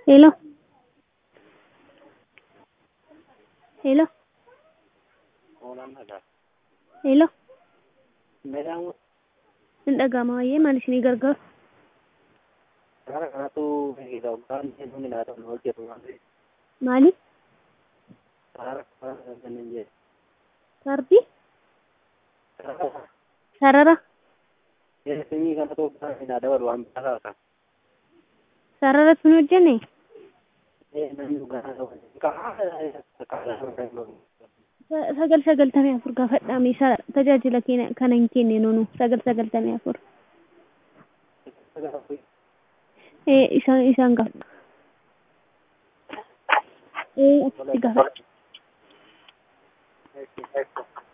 Hello. Hello. Hello. Hin dhaga'ama waa'ee maal isinii gargaaru? Maali? Sarbii? Sarara? Sarara sun hojjenne? Sagal 94 gaafadhaame tajaajila kana hin kenne nunu 994. Isaan gaafadha. Achitti gaafadha.